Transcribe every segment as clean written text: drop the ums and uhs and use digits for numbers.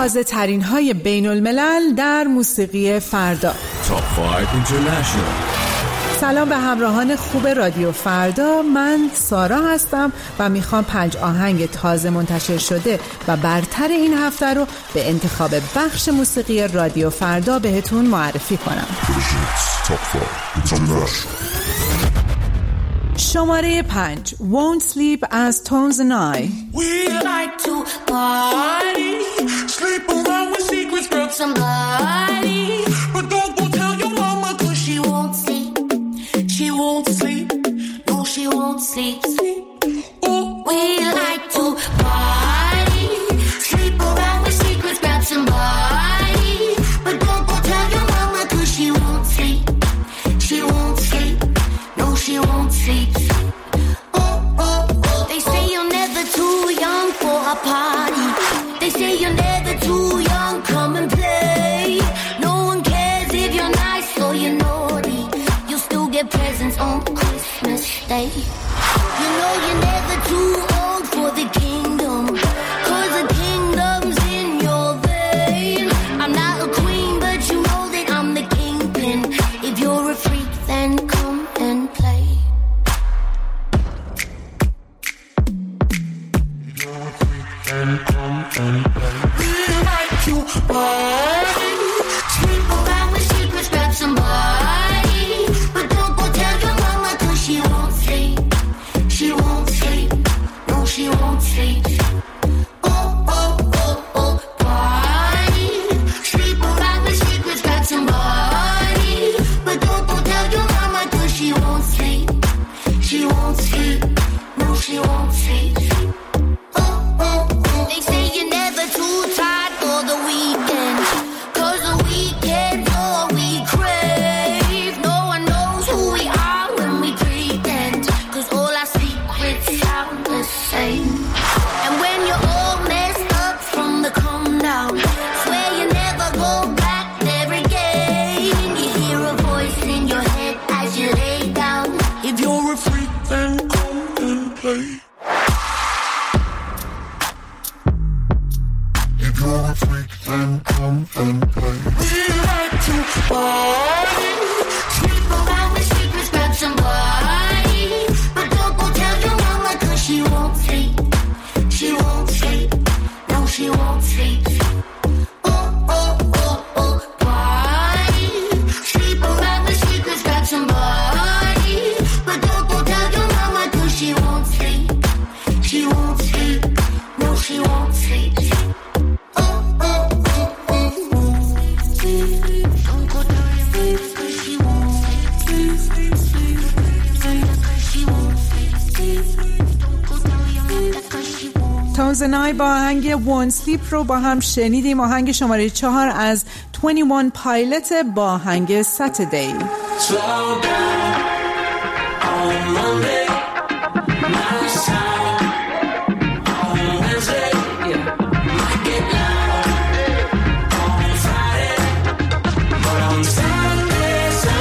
تازه ترین های بین الملل در موسیقی فردا. Top 5 International. سلام به همراهان خوب رادیو فردا، من سارا هستم و میخوام 5 آهنگ تازه منتشر شده و برتر این هفته رو به انتخاب بخش موسیقی رادیو فردا بهتون معرفی کنم. شماره 5 Won't Sleep از Tones and I. We like to party, sleep around with secrets, grab somebody, but don't go tell your mama 'cause she won't sleep. She won't sleep, no she won't sleep. Ooh, we like to party, sleep around with secrets, grab somebody, but don't go tell your mama 'cause she won't sleep. She won't sleep, no she won't sleep. They say you're never too young for a party. They say you're never too young, come and play. No one cares if you're nice or you're naughty. You'll still get presents on Christmas Day. You know you're never too old for the kingdom, 'cause the kingdom's in your vein. I'm not a queen, but you know that I'm the kingpin. If you're a freak, then come and play. We like to party, sleep around with secrets, grab somebody, but don't go tell your mama 'cause she won't sleep. She won't sleep, no she won't sleep. Oh, oh, oh, oh, party, sleep around with secrets, grab somebody, but don't go tell your mama 'cause she won't sleep. She won't sleep, no she won't sleep. They say you're never too tired for the weekend, 'cause the weekend's all we crave. No one knows who we are when we pretend, 'cause all our secrets sound the same. And when you're all messed up from the come down, swear you never go back there again. You hear a voice in your head as you lay down. If you're a freak, then come and play. You're a freak, then come and play. We like to party, sleep around with secrets, grab somebody, but don't go tell your mama 'cause she won't sleep. She won't sleep, no she won't sleep. Oh, oh, oh, oh, party, sleep around with secrets, grab somebody, but don't go tell your mama 'cause she won't sleep. She won't sleep, no she won't sleep. Tones and I با آهنگ Won't Sleep رو با هم شنیدیم. آهنگ شماره 4 از 21 Pilot با آهنگ Saturday. Slow down on Monday, nice time on Wednesday, might get loud on Friday, but on Saturday,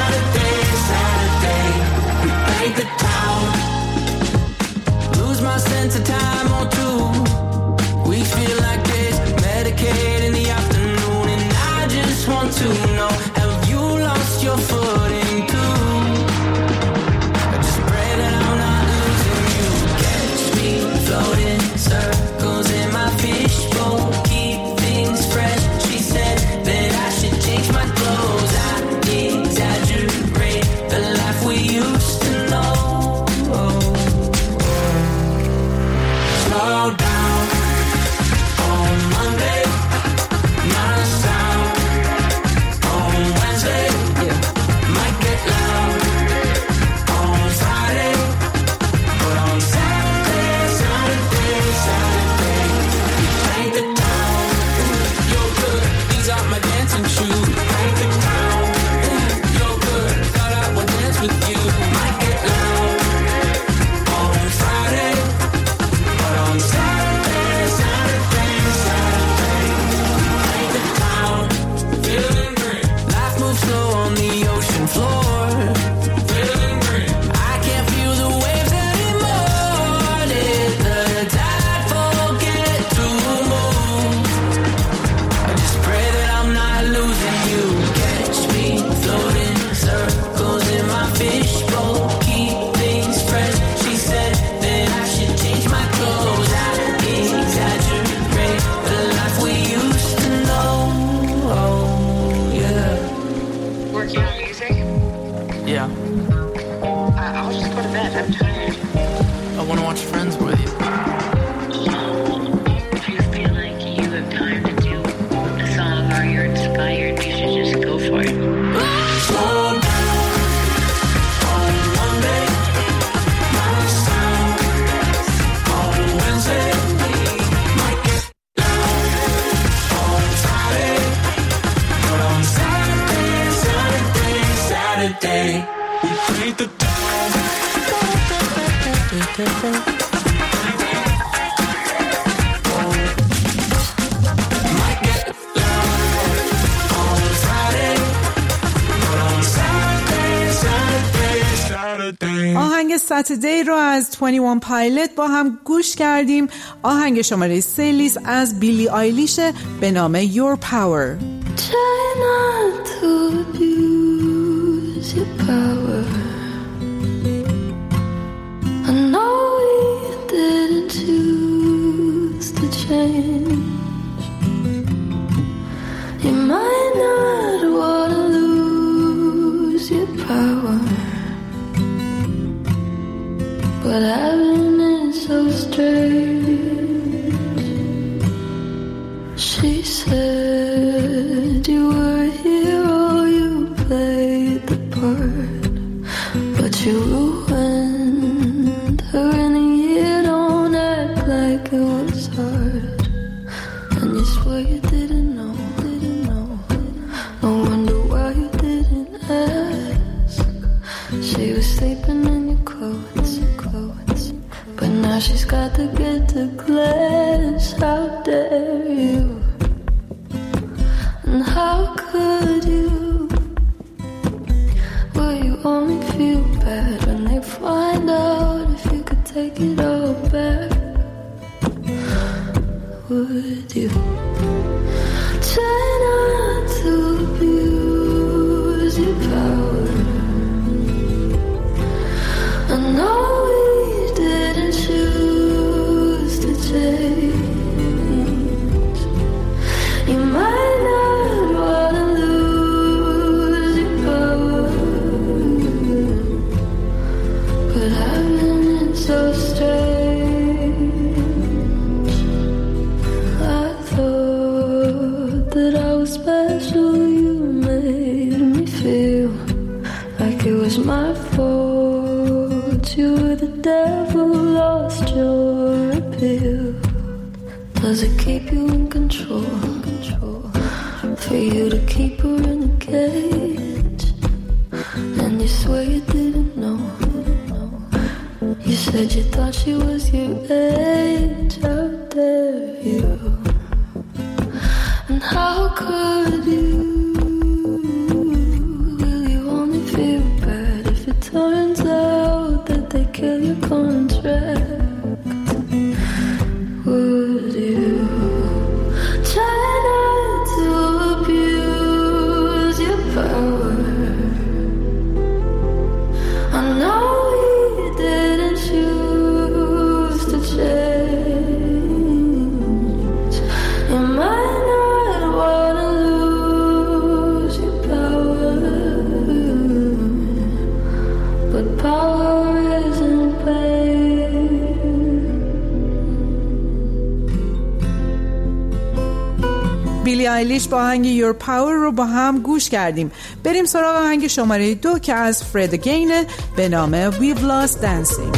we paint the town, lose my sense of time or two, we feel like this, Medicaid in the afternoon, and I just want to know, have you lost your footing too? I just pray that I'm Saturday رو از 21 پایلت با هم گوش کردیم. آهنگ شماره 3 لیست از بیلی آیلیش به نام Your Power. Try not to abuse your power. I know you didn't choose to change. You might not want to lose your power, but having it so strange. She said you were a hero, you played the part, but you ruined her in a year. Don't act like it was hard, and you swear you didn't know. No wonder why you didn't ask. She was sleeping in your clothes, but now she's got to get to class. How dare you? And how could you? Will you only feel bad when they find out if you could take it all back? Would you? Try not to abuse your power. I know we didn't choose to change. You might not want to lose your power, but having it so strange. I thought that I was special. You made me feel like it was my fault. You were the devil, lost your appeal. Does it keep you in control? For you to keep her in a cage, and you swear you didn't know. You said you thought she was your age. How dare you? And how could you? Will you only feel bad if it turns out that they kill your contract? Would you? Try not to abuse your power. I know you didn't choose to change. You might not want to lose your power, but power isn't pain. بیلی آیلیش با آهنگ Your Power رو با هم گوش کردیم. بریم سراغ آهنگ شماره 2 که از فرد گینه به نام We've Lost Dancing.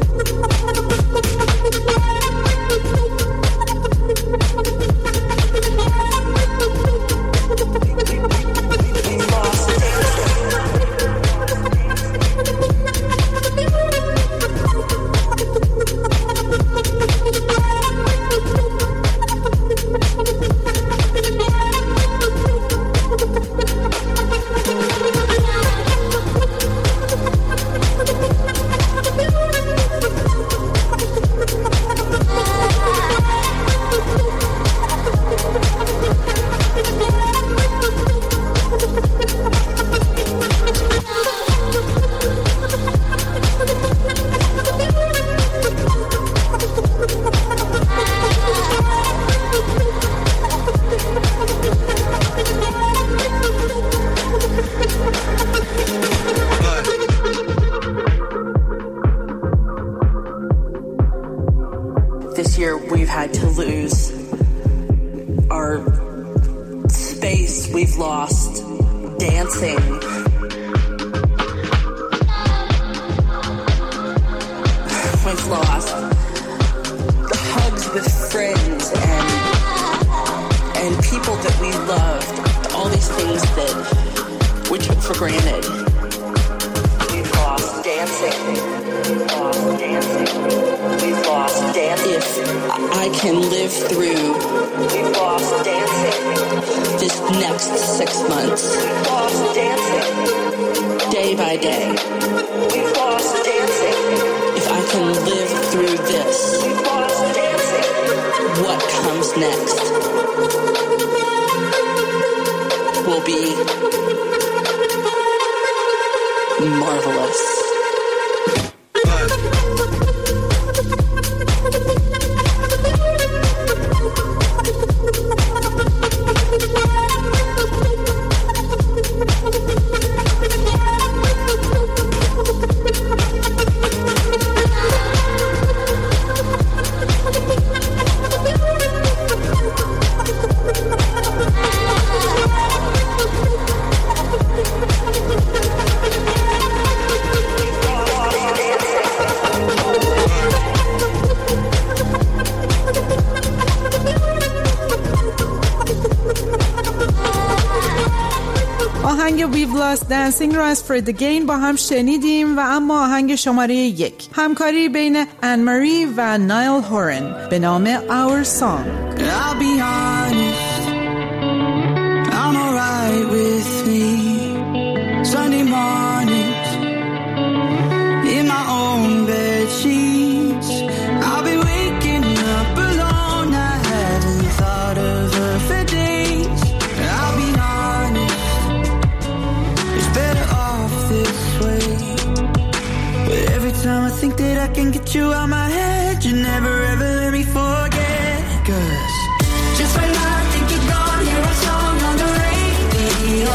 This year we've had to lose our space. We've lost dancing. We've lost hugs with friends and people that we loved. All these things that we took for granted. We've lost dancing. We've lost dancing. We've lost dancing. If I can live through, we've lost dancing. This next 6 months, we've lost dancing. Day day by day. We've lost dancing. If I can live through this, we've lost dancing. What comes next will be marvelous. آهنگ We've Lost Dancing رو از فرید اگین با هم شنیدیم و اما آهنگ شماره 1 همکاری بین ان ماری و نایل هورن به نام Our Song. I'll be honest, I'm alright with me. Sunday mornings in my own bed sheets, I'll be waking up alone. I hadn't thought of her for days. I'll be honest, it's better off this way. But every time I think that I can get you out my head, you never ever let me forget. 'Cause just when I think you're gone, hear a song on the radio.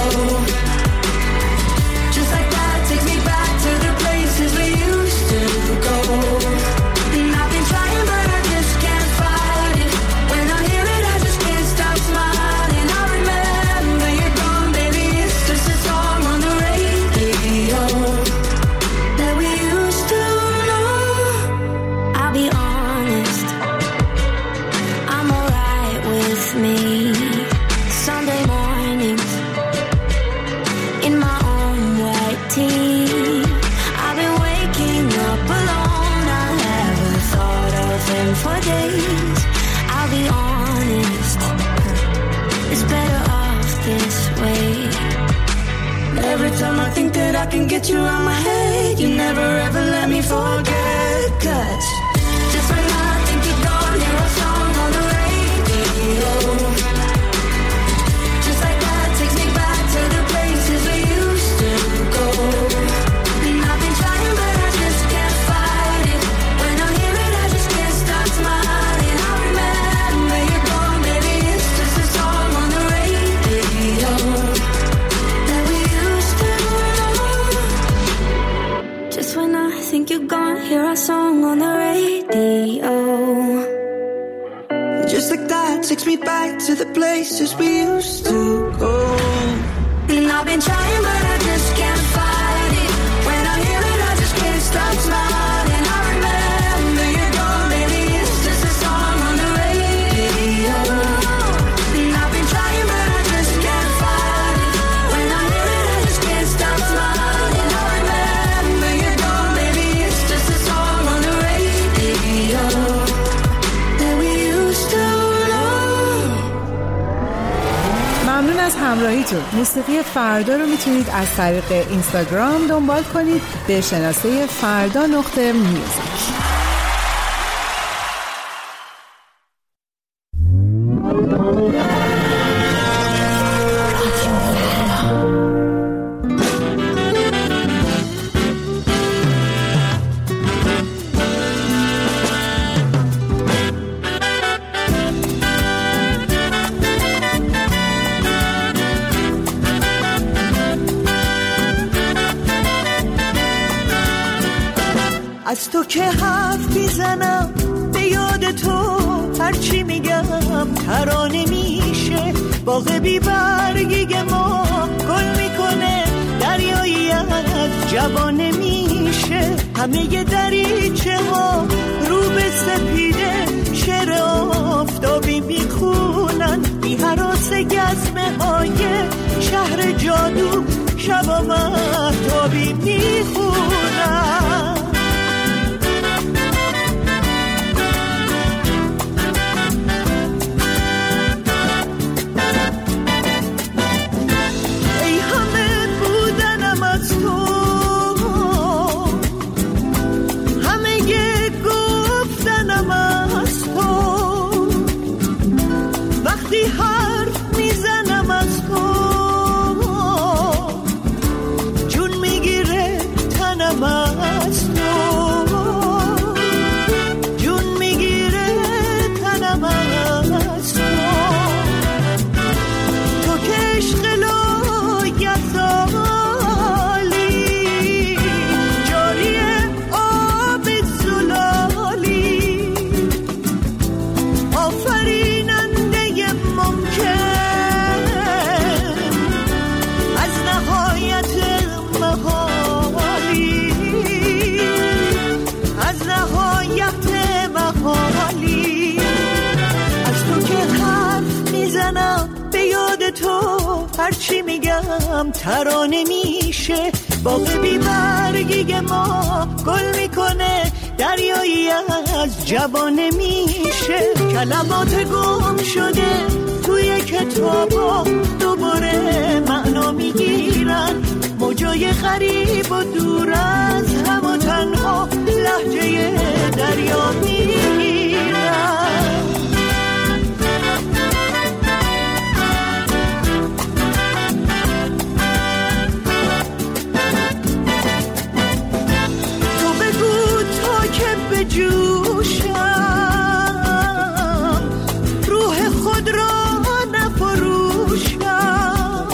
Just like that takes me back to the places we used to go. And I've been trying but I just can't fight it. When I hear it I just can't stop smiling. I remember you're gone, baby, it's just a song on the radio that we used to know. I'll be honest, I'm alright with me. Sunday mornings in my own white tee, I've been waking up alone. I haven't thought of him for days. I'll be honest, it's better off this way. Every time I think that I can get you out my head, you never ever let me forget. 'Cause just when I think you're gone, hear a song on the radio. Just like that takes me back to the places we used to go. And I've been trying but I just can't fight it. When I hear it I just can't stop smiling. I remember you're gone, baby, it's just a song on the radio that we used to know. Just when I think you're gone, hear a song on the radio. Just like that takes me back to the places we used to go. And I've been trying but I just can't fight it. When I hear it I just can't stop smiling. I remember you're gone, baby, it's just a song on the radio. And I've been trying but I just can't fight it. When I hear it I just can't stop smiling. I remember you're gone, baby, it's just a song on the radio that we used to know. ممنون از همراهیتون. موسیقی فردا رو میتونید از طریق اینستاگرام دنبال کنید به شناسه فردا.music. از تو که حرف میزنم به یاد تو هرچی میگم ترانه میشه. باغ بی برگی ما گل میکنه، دریایی از جوانه میشه. همه دریچه ها رو به سپیده شعر آفتابی میخونن. بی هراس گزمه های شهر جادو شبا مهتابی میخونن. ای همه بودنم از تو هرچی میگم ترانه میشه. باغ بی برگی ما گل میکنه، دریایی از جوانه میشه. کلمات گم شده توی کتابا دوباره معنا میگیرن، موجای غریب و دور از هم و تنها لهجه دریا میگیرن. تو بگو تا که بجوشم، روح خود را نفروشم،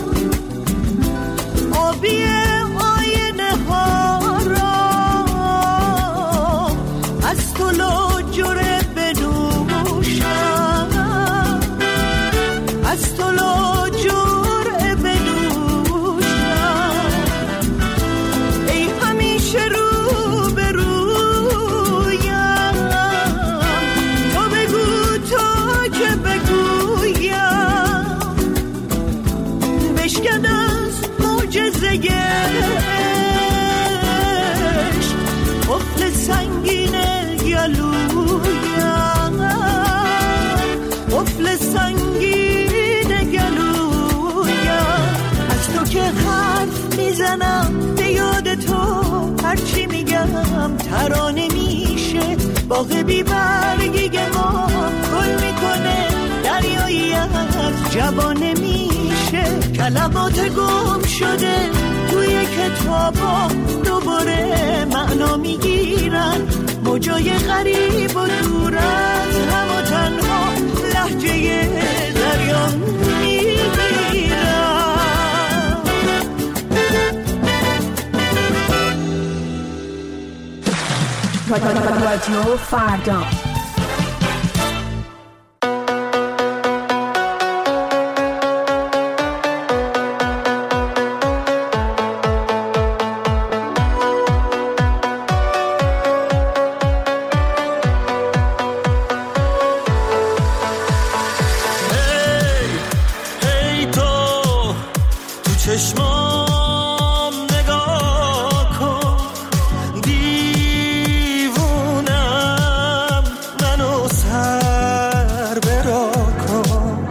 آبی آینه ها را از تو لاجره بنوشم، از تو لاجره بنوشم. ای همیشه رو به رویم، تو بگو تا که بگویم، بشکن از معجزه عشق قفل سنگین گلویم، قفل سنگین گلویم. از تو که حرف میزنم به یاد تو، هرچی میگم ترانه میشه. باغ بی برگی ما گل میکنه، دریایی از جوانه میشه. کلمات گم شده توی کتابا دوباره معنا میگیرن، موجای غریب و دور از هم و تنها لهجه دریا میگیرن. رادیو فردا. چشمام نگاه کن، دیوونم منو سر برا کن.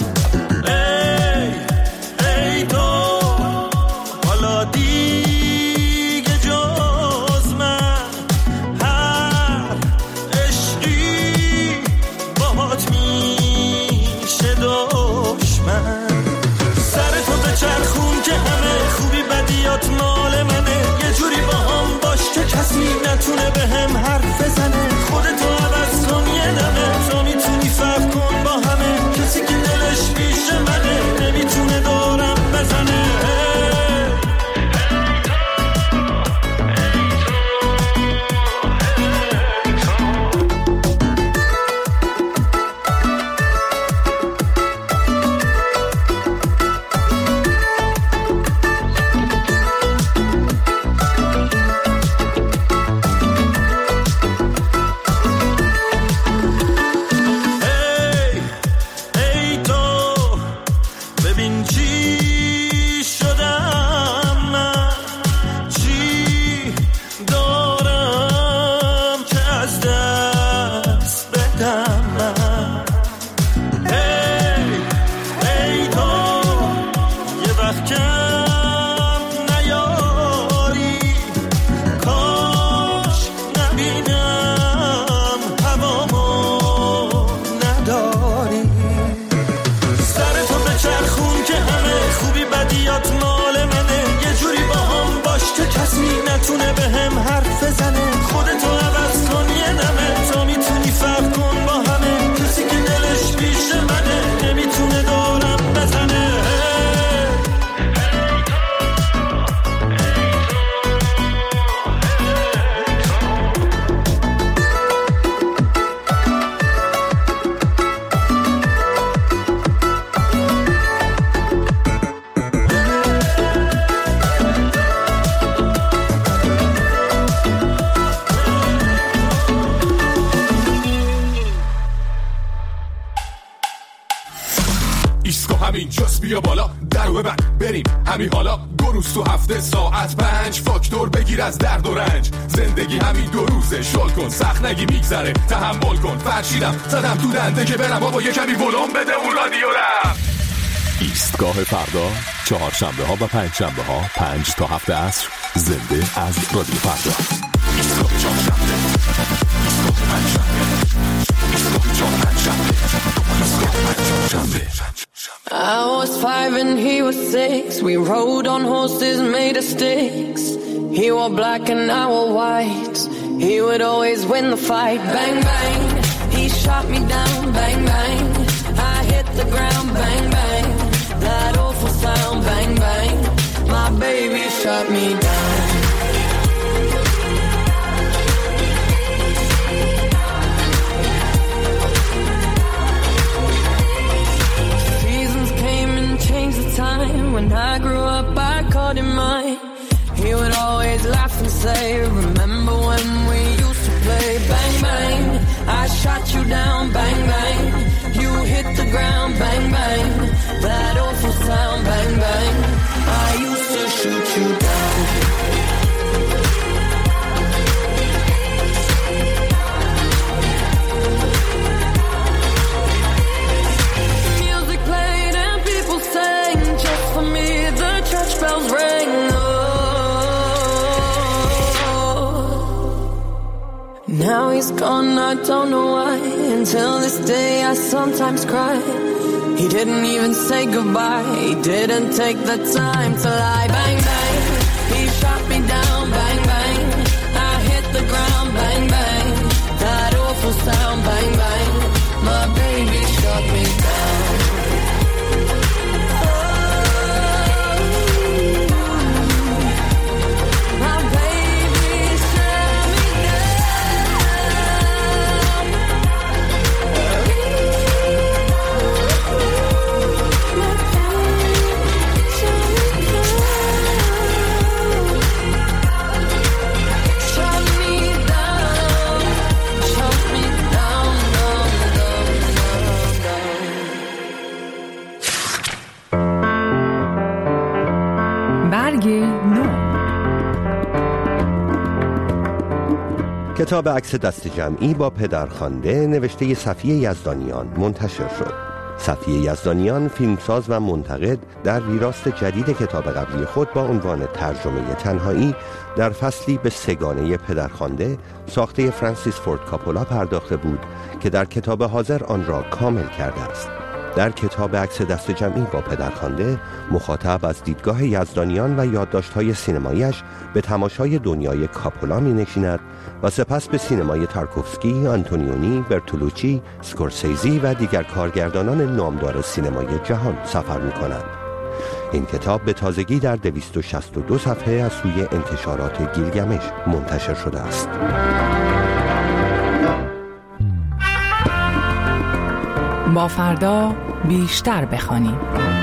ای تو حالا دیگه جز من هر عشقی باهات میشه دشمن. چرخون که همه خوبی بدیات مال منه، یه جوری با هم باش که کسی نتونه به هم حرف بزنه. خودتو عوض کن یه دمه، تو میتونی فرق کن با همه. کسی که دلش پیش منه نمیتونه دورم بزنه. ایسکو همین جاست بیا بالا درو ببند بریم همین حالا 2 روز تو هفته ساعت 5 فاکتور بگیر از درد و رنج زندگی همین 2 روزه شل کن سخت نگی میگذره تحمل کن فرشیدم زدم تو دنده که برم بابا یه کمی ولوم بده اون رادیو رم ایستگاه فردا چهارشنبه ها و پنجشنبه ها 5 تا 7 عصر زنده از رادیو فردا ایستگاه چهارشنبه ایستگاه پنجشنبه ایستگاه چهارشنبه ایستگاه پنجشنبه I was 5 and he was 6. We rode on horses made of sticks. He wore black and I wore white. He would always win the fight. Bang, bang. He shot me down. Bang, bang. I hit the ground. Bang, bang. That awful sound. Bang, bang. My baby shot me down. Changed the time when I grew up I caught him mine. He would always laugh and say remember when we used to play. Bang bang I shot you down. Bang bang you hit the ground. Bang bang that awful sound. Bang bang I used to shoot you down. Bells ring, oh. Now he's gone, I don't know why. Until this day I sometimes cry. He didn't even say goodbye. He didn't take the time to lie. Bang, bang, he shot me down. Bang, bang, I hit the ground. Bang, bang, that awful sound. Bang, bang, my baby shot me down. کتاب عکس دست جمعی با پدرخوانده نوشته صفیه یزدانیان منتشر شد. صفیه یزدانیان فیلمساز و منتقد در ویراست جدید کتاب قبلی خود با عنوان ترجمه تنهایی در فصلی به سگانه پدرخوانده ساخته فرانسیس فورد کاپولا پرداخته بود که در کتاب حاضر آن را کامل کرده است. در کتاب عکس دست جمعی با پدرخوانده مخاطب از دیدگاه یزدانیان و یادداشت‌های سینمایی‌اش به تماشای دنیای کاپولا می‌نشیند و سپس به سینمای تارکوفسکی، آنتونیونی، برتولوچی، سکورسیزی و دیگر کارگردانان نامدار سینمای جهان سفر می‌کند. این کتاب به تازگی در 262 صفحه از سوی انتشارات گیلگمش منتشر شده است. با فردا بیشتر بخوانیم.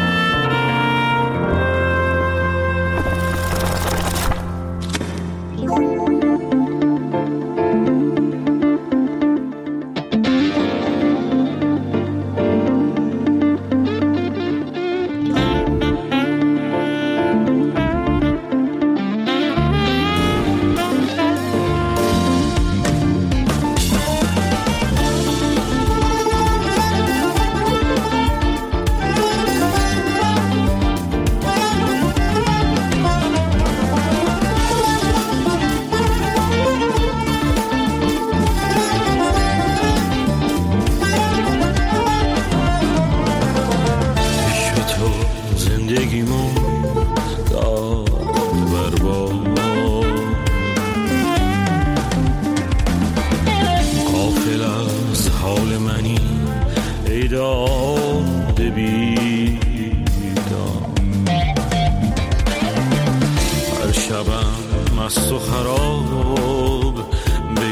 مست و خراب به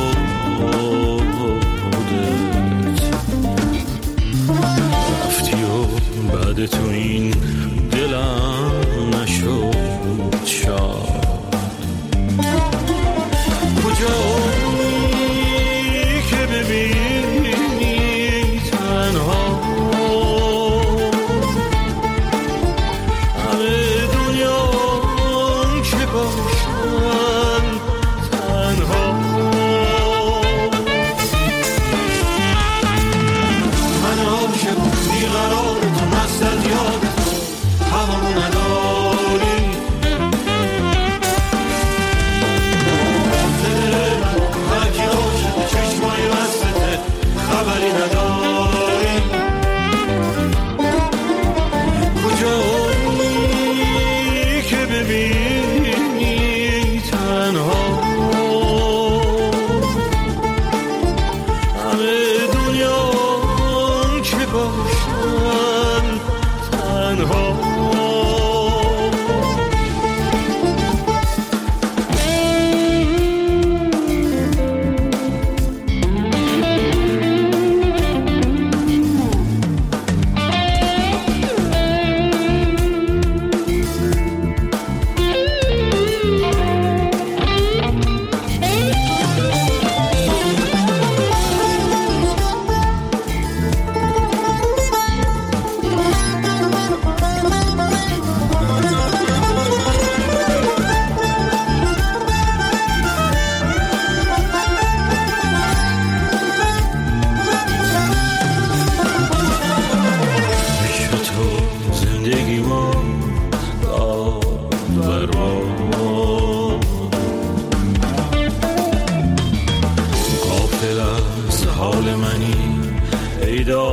یادت رفتی و بعد تو این دلم نشد شاد کجایی که ببینی تنها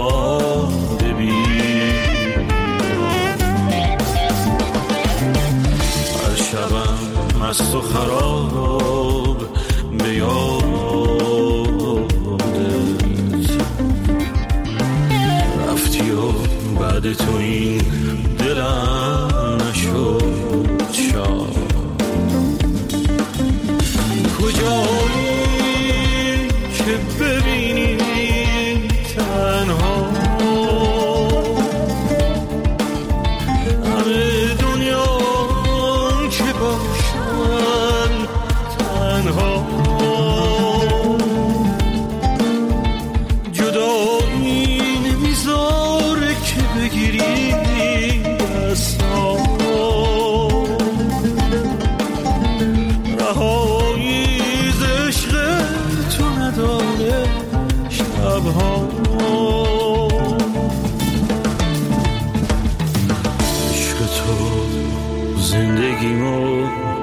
ببینم. هر شبم مست و خراب به یادت رفتی و بعد تو این دلم نشد شاد. کجایی که ببینی تنها همه دنیا که باشن تنها، جدایی نمیذاره که بگیری دستا، رهایی ز عشق تو نداره شبها. عشق تو زندگیمو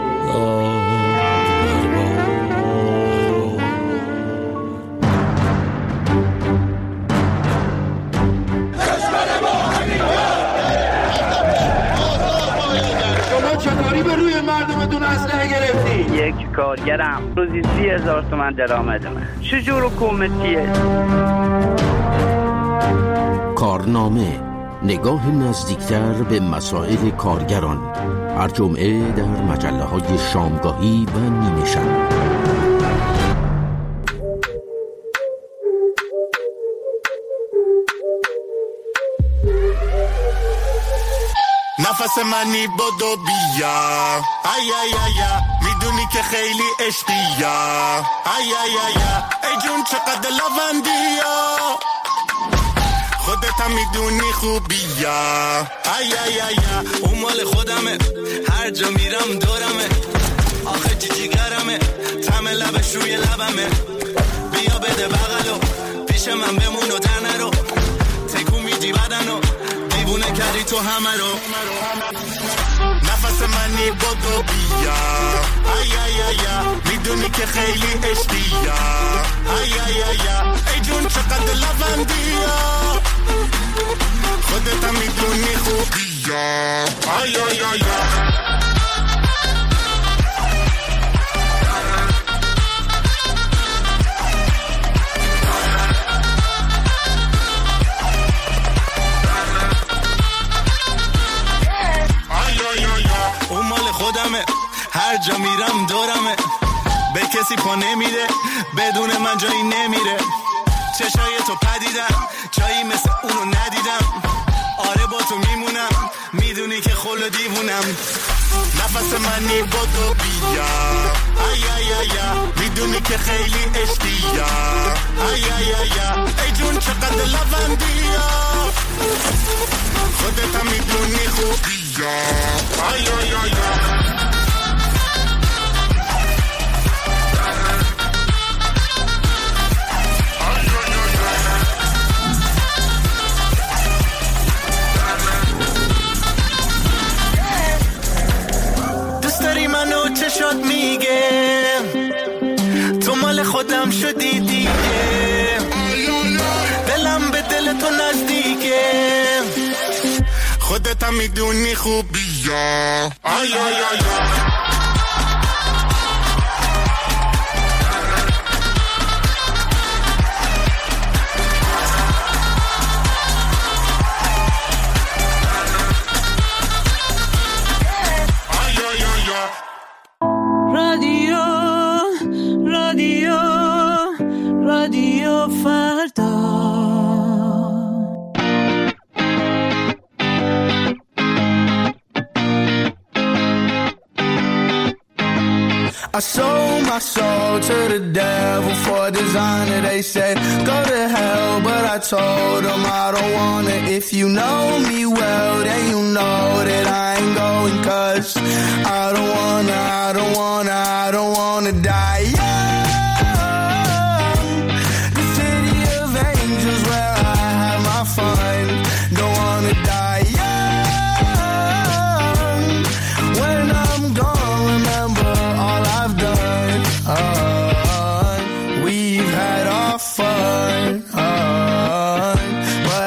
چطوری به روی مردمتون اسلحه گرفتی؟ یک کارگرم روزی 30,000 تومان درآمدمه. چجور حکومتیه؟ کارنامه، نگاه نزدیکتر به مسائل کارگران، هر جمعه در مجله‌های شامگاهی و نیمه شب. نفس منی بدو بیا ای ای ای میدونی که خیلی عشقیا ای ای ای ای جون چقدر لوندیا خودت هم میدونی خوبیا ای ای ای اون مال خودمه هر جا میرم دورمه آخه جیگرمه طعم لبش روی لبمه بیا بده بغلو پیش من بمون و در نرو تکون میدی بدنو دیوونه کردی تو همه رو نفس منی بدو بیا ای ای ای میدونی که خیلی عشقیا ای ای ای ای جون چقدر لوندیا خودت هم میدونی خوبیا ای ای ای خودمه هر جا میرم دورمه به کسی پا نمیده بدون من جایی نمیره چشای تو پدیدم جایی مثل اونو ندیدم آره با تو میمونم میدونی که خل دیوونم نفس منی بدو بیا ای ای ای میدونی که خیلی عشقیا ای ای ای ای جون چقدر لوندیا خودت هم میدونی خوبیا ای ای ای منو چشات میگه تو مال خودم شدی دیگه دلم به دل تو نزدیکه خودت هم میدونی خوبیا آی آی آی رادیو فردا I sold my soul to the devil for designer. They said go to hell, but I told them I don't wanna. If you know me well, then you know that I ain't going, 'cause I don't wanna die young. The city of angels where I have my fun. Don't wanna die young. When I'm gone, remember all I've done. We've had our fun, but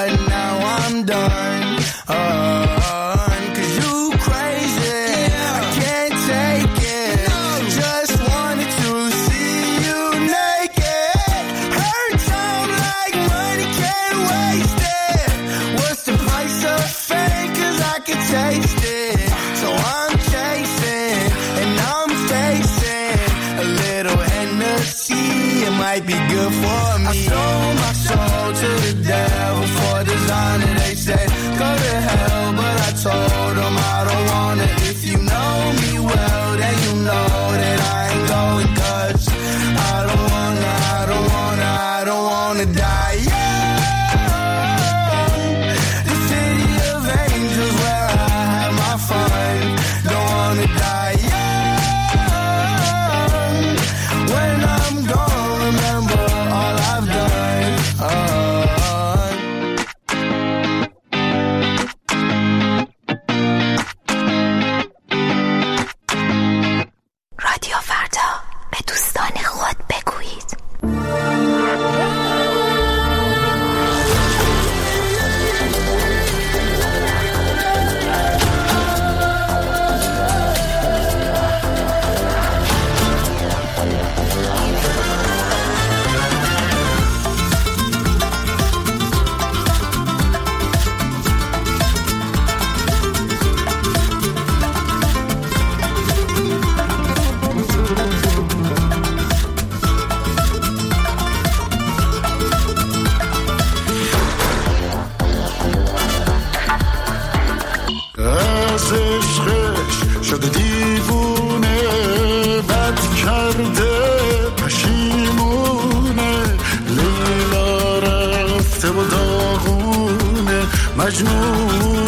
مجنون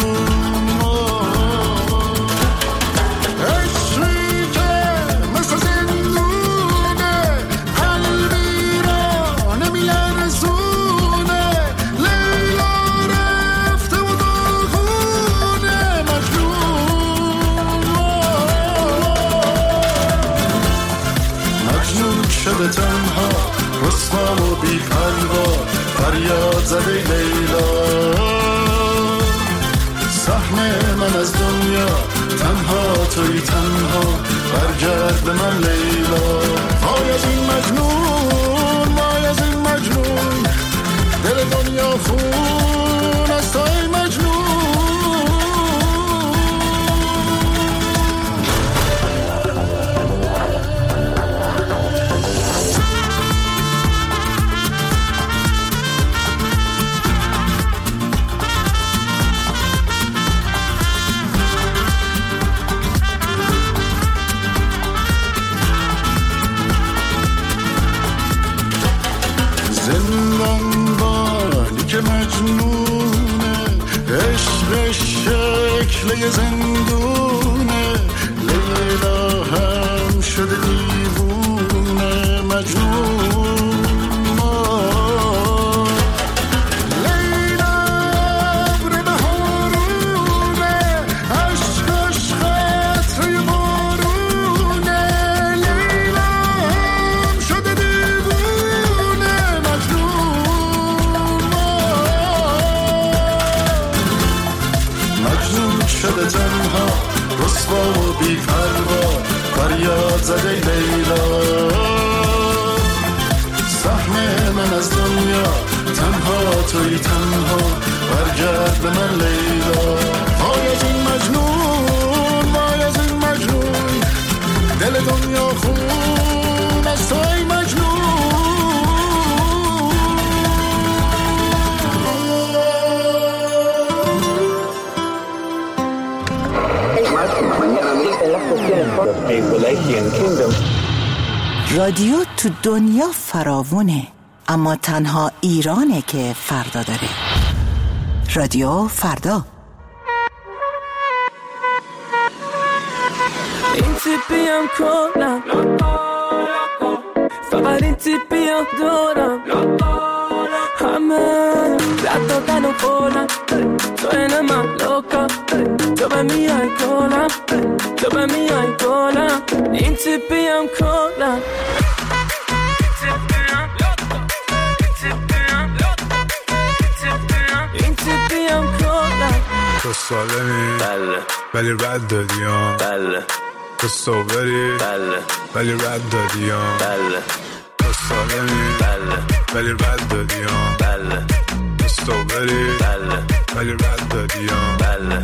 عشقی که مثل زندونه قلبی را نمیلرزونه لیلا رفته و داغونه مجنون شده تنها رسوا و بی پروا فریاد زده لیلا سهم من از دنیا تنها توی تنها برگرد به من لیلا وای از این مجنون وای از این مجنون دل دنیا خون از توی مجنون زندانبانی که مجنونه عشق شکل زندونه لیلا هم شده دیوونه مجنون لیلا ابر بهارونه عشقش قطره بارونه لیلا هم شده دیوونه مجنون شده تنها رسوا و بی پروا فریاد زده لیلا سهم من از دنیا تنها توی تنها برگرد به من لیلا وای از این مجنون وای از این مجنون دل دنیا خون از توی مجنون رادیو تو دنیا فراوونه، اما تنها ایرانه که فردا داره. رادیو فردا. این تیپیم کنم فقط این تیپیم دارم همه رد دادن و خودم تو این من لوکا تو به میای کنم تو به میای کنم این تیپیم کنم این تیپیم کنم تو سالمی بله ولی رد دادیم بله تو صوبری بله ولی رد دادیم بله تو سالمی بله ولی رد دادیم بله تو صوبری بله ولی رد دادیم بله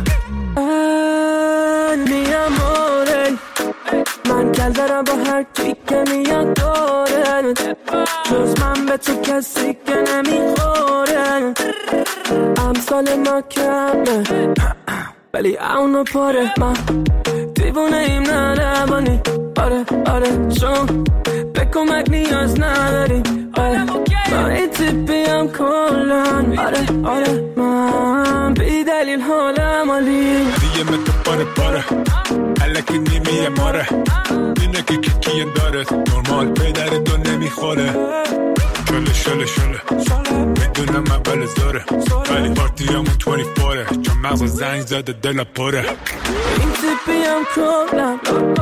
می امore من کل دارم با هر کی که میاد داره جز من به تو کسی که نمیخوره امثال ما کمه ولی اونو پاره من دیوونه ایم نروانی آره آره چون به کمک نیاز نداریم آره من این تیپیم کلن آره آره من بی دلیل حالم عالی دیگه متو پاره پاره الکی نیمیه ماره اینه که کیه داره نرمال پیدر دو نمیخوره شله شله شله میدونم اول زاره ولی پارتی همون 24 چون مغز زنگ زده دل پره این تیپیم کلن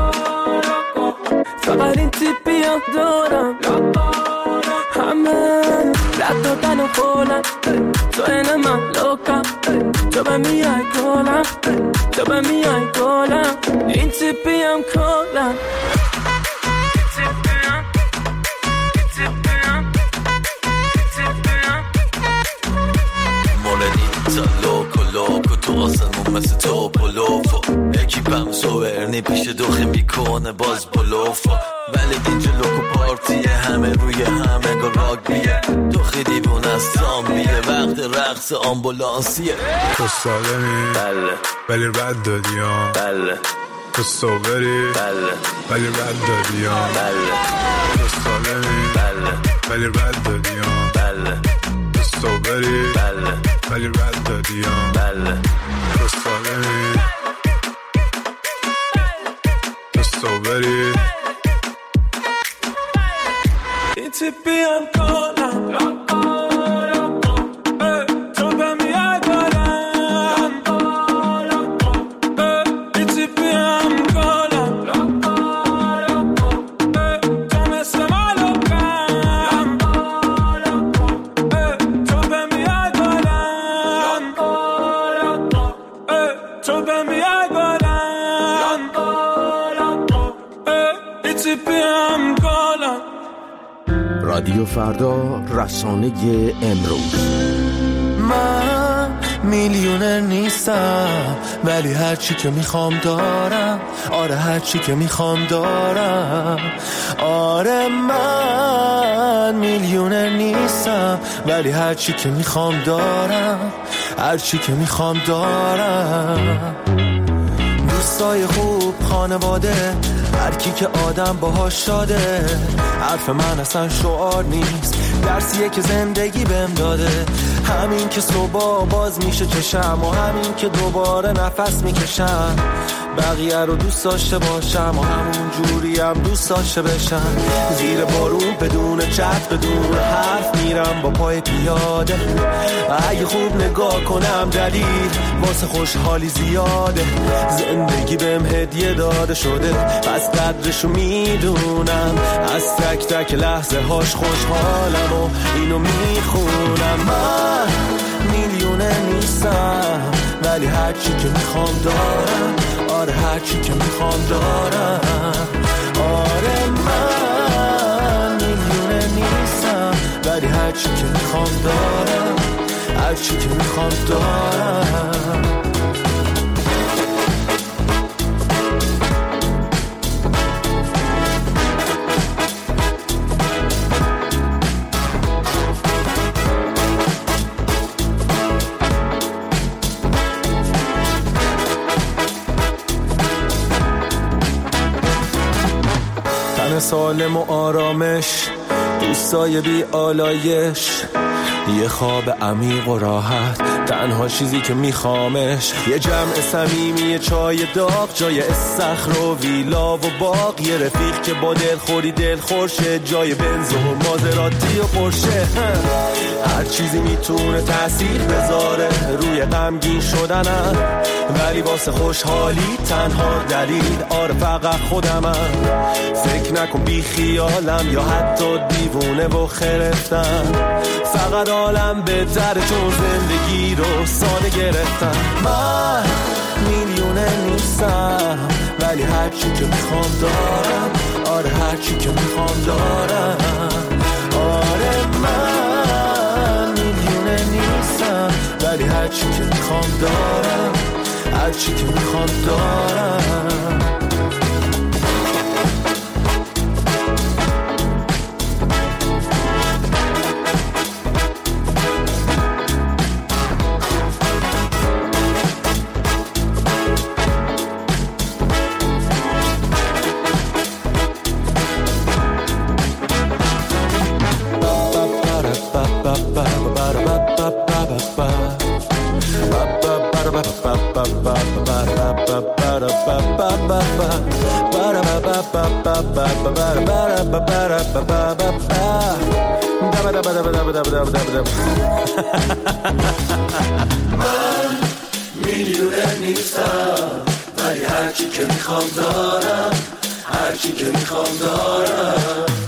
فقط این تیپیم دارم همه رد دادن و خولن تو این من لوکا تو به میای کنم تو به میای کنم این تیپیم کلن مولنیتا لوکو لوکو تو آسمون مثل تو بلوفو اکیپم سوورنی پیش دوخه میکنه باز بلوفو ولی اینجا لوکو پارتیه همه روی همه گل راگبیه تو خیلی بون از زامبیه وقت رقص آمبولانسیه تو سالمی بله ولی رد دادیم بله تو صوبری بله ولی رد دادیم بله تو سالمی بله ولی رد دادیم بله تو صوبری بله ولی رد دادیم دادیم. بله تو سالمی تو صبری این تیپی هم کنم تو به میاد دارم این تیپی هم کنم تو مثل مالوکم تو به میاد دارم تو به میاد دارم این تیپی هم کنم. رادیو فردا، رسانه امروز. من میلیونر نیستم ولی هرچی که میخوام دارم. آره هرچی که میخوام دارم. آره من میلیونر نیستم ولی هرچی که میخوام دارم. هرچی که میخوام دارم. دوستای خوب، خانواده، هر کی که آدم باهاش شاده. حرف من اصلا شعار نیست، درسیه که زندگی بهم داده. همین که صبح باز میشه چشم و همین که دوباره نفس میکشم. بقیه رو دوست داشته باشم و همون جوری هم دوست داشته بشم. زیر بارون بدون چت بدون حرف میرم با پای پیاده. اگه خوب نگاه کنم دلیل واسه خوشحالی زیاده. زندگی بهم هدیه داده شده پس قدرشو میدونم. از تک تک لحظه هاش خوشحالم و اینو میخونم. من میلیونه نیستم ولی هرچی که میخوام دارم. آره هرچی که میخوام دارم. آره من میلیونه نیستم ولی هرچی که میخوام دارم. هرچی که میخوام دارم. سالم و آرامش، دوستای بی آلایش، یه خواب عمیق و راحت، تنها چیزی که میخوامش. یه جمع صمیمی، چای داغ، جای استخر و ویلا و باغ. یه رفیق که با دلخوری دلخورشه، جای بنز و مازراتی و پرشه. هر چیزی میتونه تأثیر بذاره روی غمگین شدنم، ولی واسه خوشحالی تنها دلیل آره فقط خودمم. فکر نکن بی خیالم یا حتی دیوونه و خرفتم. فقط عالم بهتره چون زندگی رو ساده گرفتم. من میلیونه نیستم ولی هرچی که میخوام دارم. آره هرچی که میخوام دارم. آره من میلیونه نیستم ولی هرچی که میخوام دارم. هرچی که میخوام دارم. من میلیونه نیستم ولی هرچی که میخوام دارم. هرچی که میخوام دارم.